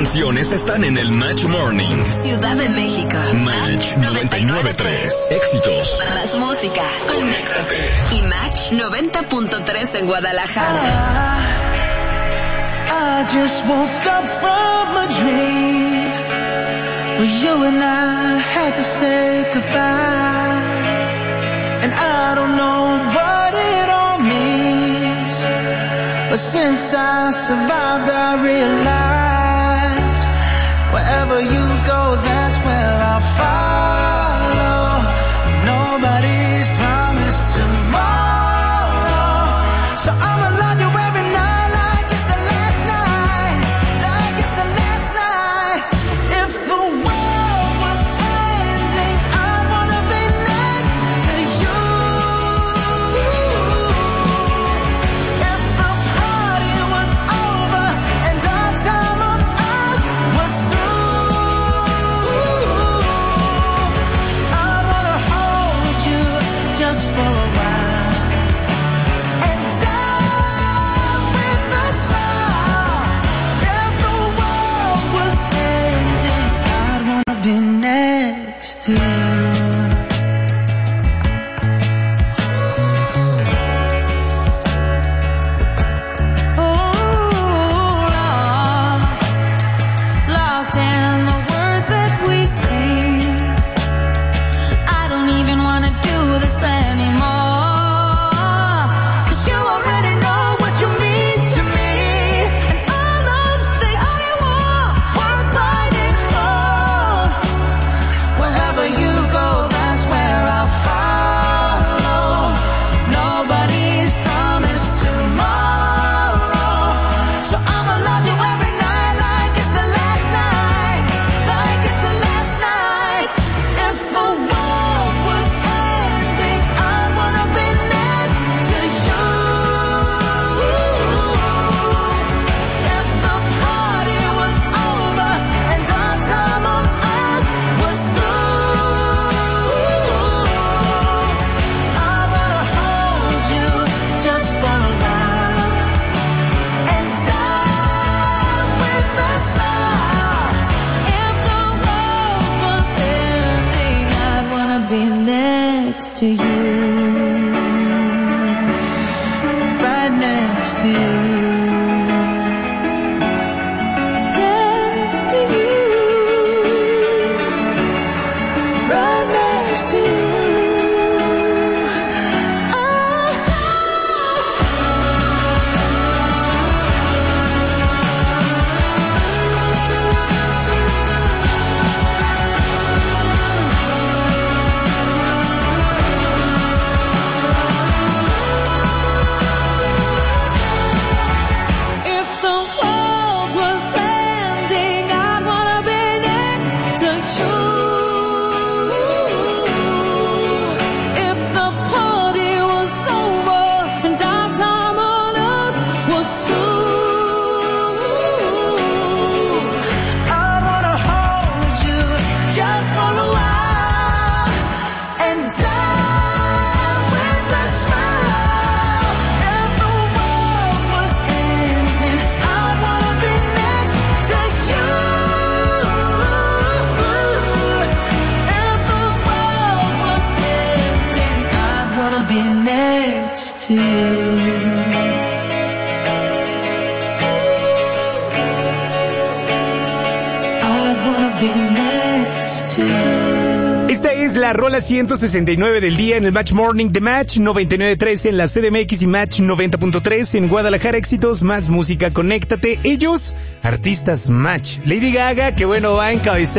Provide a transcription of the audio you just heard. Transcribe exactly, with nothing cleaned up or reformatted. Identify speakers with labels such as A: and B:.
A: canciones están en el Match Morning.
B: Ciudad de México.
A: Match noventa y nueve punto tres. Éxitos.
B: Más música. Conéctate. Y Match noventa punto tres en Guadalajara.
C: I, I just woke up from a dream where you and I had to say goodbye. And I don't know what it all means, but since I survived I realized wherever you go, that's where I'll follow. Nobody's promised tomorrow, so I'ma love you every night like it's the last night, like it's the last night. If the world was ending, I wanna be next to you. If the party was over and our time on earth was through, I wanna hold you just for a while and die with a smile. If the world was ending, I'd wanna be next to you. Lost in the words that we sing. I don't even wanna do this anymore, 'cause you already know what you mean to me, and all of the only war worth fighting for. Wherever you go, that's where I'll follow. Nobody's promised tomorrow, so I'ma love you every night like it's the last night, like it's the last night. If the world was ending, I wanna be next to you. If the party was over and our time on earth was through, I wanna hold you just for a while and die with a smile. If the world was ending, I'd wanna be next to you, right next to you, next to you, right next to you. If the world was ending, I'd wanna be next to you. If the party was over and our time on earth was through, I'd wanna hold you just for a while and die with a smile. If the world was ending, I'd wanna be next to you. If the world was ending, I'd wanna be next to you. I'd wanna be next to you.
D: Esta es la rola ciento sesenta y nueve del día en el Match Morning de Match noventa y nueve punto tres en la C D M X y Match noventa punto tres en Guadalajara. Éxitos, más música, conéctate. Ellos, artistas Match. Lady Gaga, que bueno, va a encabezar